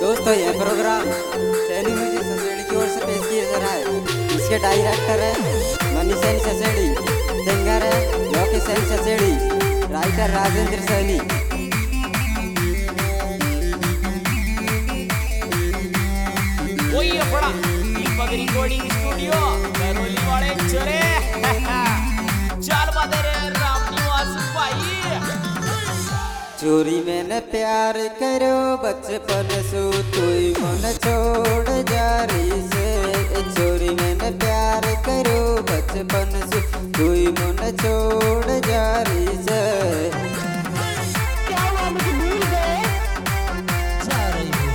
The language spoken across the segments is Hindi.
दोस्तों यह प्रोग्राम सैनी म्यूजिक ससेड़ी की ओर से पेश किया जा रहा है। इसके डायरेक्टर है मनीष सैनी ससेड़ी, सिंगर है लोकेश सैनी ससेड़ी, राइटर राजेंद्र सैनी। वही बड़ा दीपक रिकॉर्डिंग स्टूडियो करौली वाले चले चाल बदरे राम निवास भाई। चोरी मैंने प्यार करो बचपन सु तुई मन छोड़ जा रही से। चोरी मैंने प्यार करो बचपन सु तुई मन छोड़ जा रही से। क्या हुआ, मुझे भूल गए? जा रही हो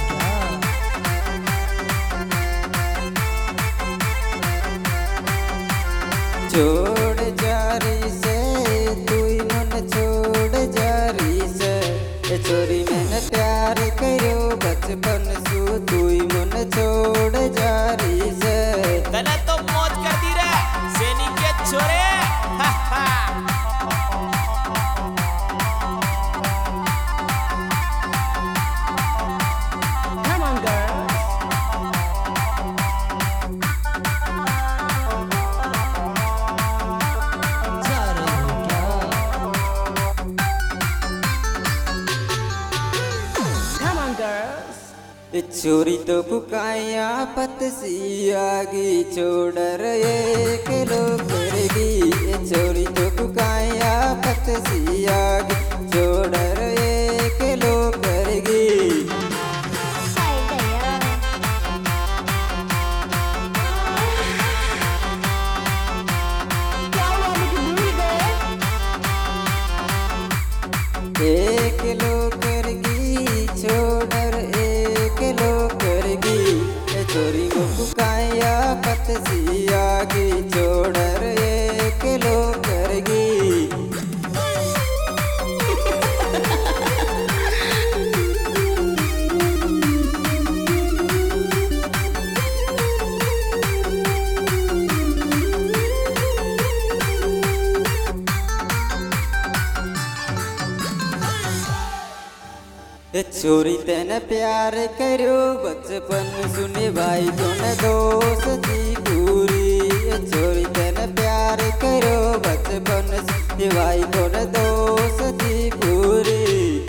क्या? छोड़ जा रही से तुई मन छोड़ जा रही से। चोरी मैंने प्यार करो बचपन सु तुई मन छोड़ जा रही से। तने तो मौज कर दी रे सैनी के छोरे। Come on, girls. जा रही हो क्या? Come on, girls. चोरी तो कुकाया पतसी आगी छोड़र एक लो करेगी। चोरी तो कुकाया पतसी आगी छोड़र एक लो करेगी। हाय गया। क्या हुआ, मुझे भूल गए? एक लो करेगी छोड़र एक लो करेगी। चोरी को कुकाया पतसी आगी छोड़र एक लो करेगी। चोरी तेने प्यार करो बचपन सुने भाई तुम दोस्ती पूरी। चोरी तेने प्यार करो बचपन सुने भाई तुम दोस्ती पूरी।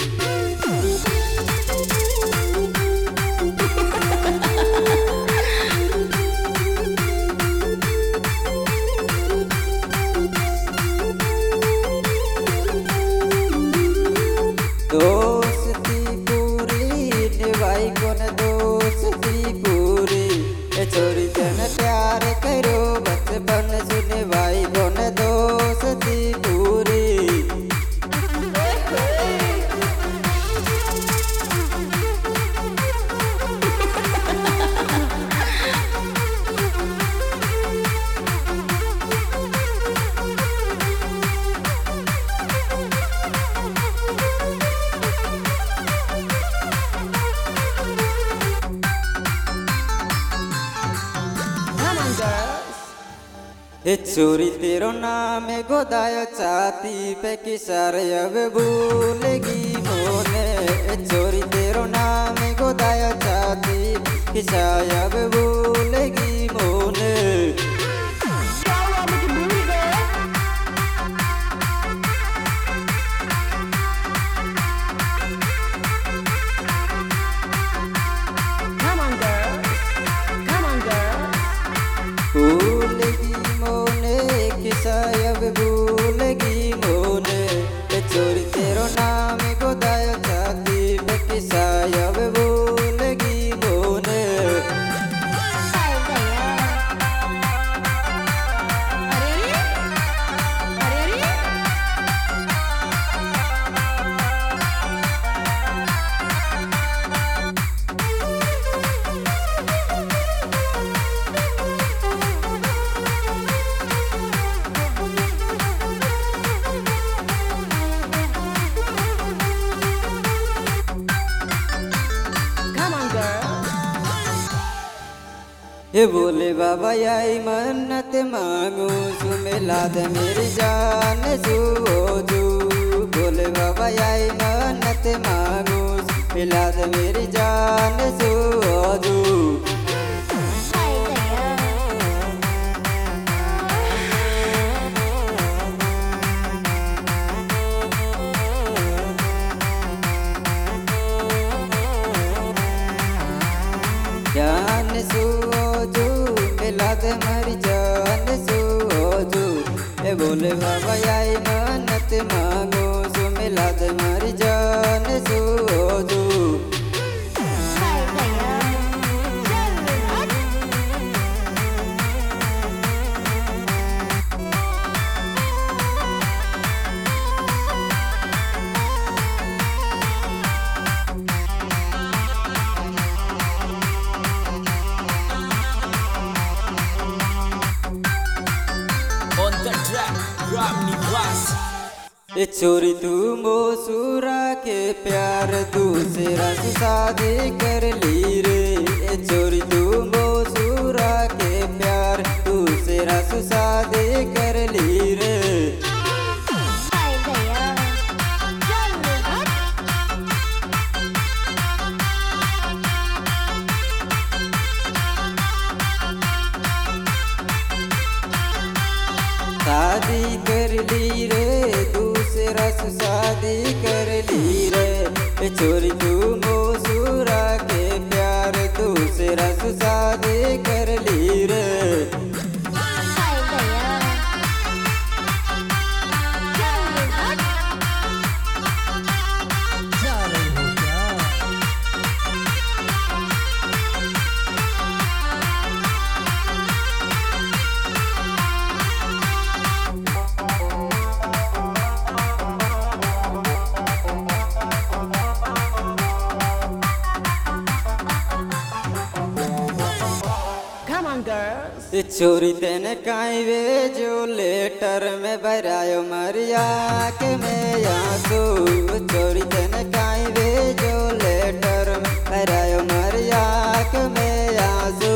दोस्ती पूरी निभाई कौन दोस्ती पूरी। चोरी तेने प्यार करो बचपन सुने भाई कौन दोस्ती पूरी। Come on, girls. चोरी तेरो नाम गोदायो छाती पे किसार अब भूलेगी मोने। चोरी तेरो नाम गोदायो छाती किसार अब भूलेगी मोने। क्या हुआ, मुझे भूल गए? Come on, girls. Come on, girls. भूलेगी मोने किसार अब भूलेगी मोने। चोरी तेरो नाम गोदायो छाती पे किसार अब भूलेगी मोने। हाय गया। अरे अरे अरे अरे। Come on, girls. हे बोले बाबा आई मन्नत मांगू सु मिला दे मेरी जान सुजू। बोले बाबा आई मन्नत मांगू मिला दे मेरी जान सु मारी जान सूझू ए बोले बाबा आई मन्नत मांगो सो मिला दे मारी जान सूझू हाय भैया चल हट On the track, Ramni Bass. ए छोरी तू मोसूरा के प्यार दूसरा से शादी कर ली रे ए छोरी तू मोसूरा के प्यार दूसरा से शादी कर ली रे हाय भैया चल हट शादी कर ली रे दूसरा से शादी कर ली रे ए छोरी तू मोसूरा के प्यार दूसरा से शादी कर ली रे हाय भैया चल हट जा रही हो क्या? Come on girls छोरी तेने काई वे जो लेटर में भरायो मरिया के मैं आंसू छोरी तेने काई वे जो लेटर में भरायो मरिया के मैं आंसू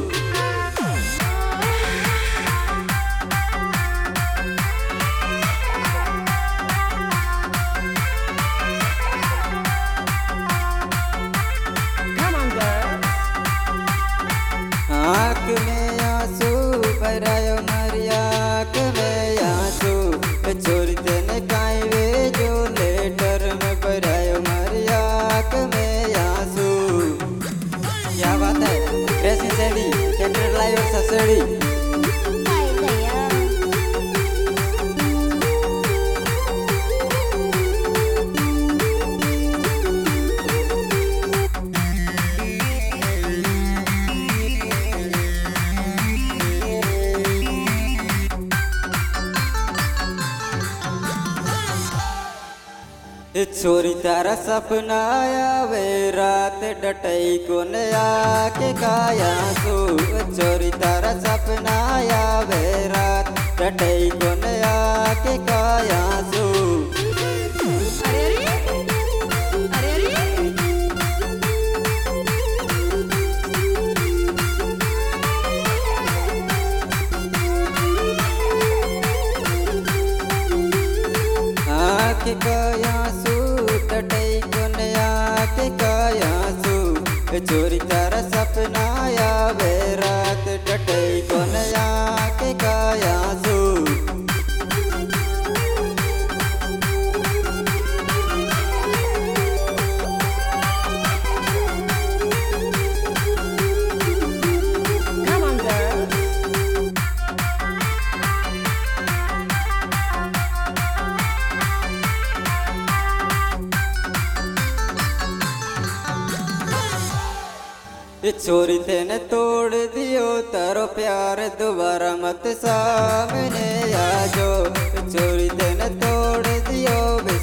Come on girls आँख में आंसू भरायो मरिया के मैं आंसू छोरी तेने काई वे जो लेटर में भरायो मरिया के मैं आंसू क्या बात है ड्रेसिंग सैली कैटर लाइव ससड़ी हाय भैया छोरी तारा सपना आवे रात डटई कोन आके काया सो छोरी तारा सपना आवे रात डटई कोन आके काया सो अरे अरे अरे अरे आके काया सो डटई कोन आके काया सो छोरी तारा सपना आवे रात डटई कोन आके काया सो Come on girls छोरी तेने तोड़ दियो तारो प्यार दोबारा मत सामने आ जो छोरी तेने तोड़ दियो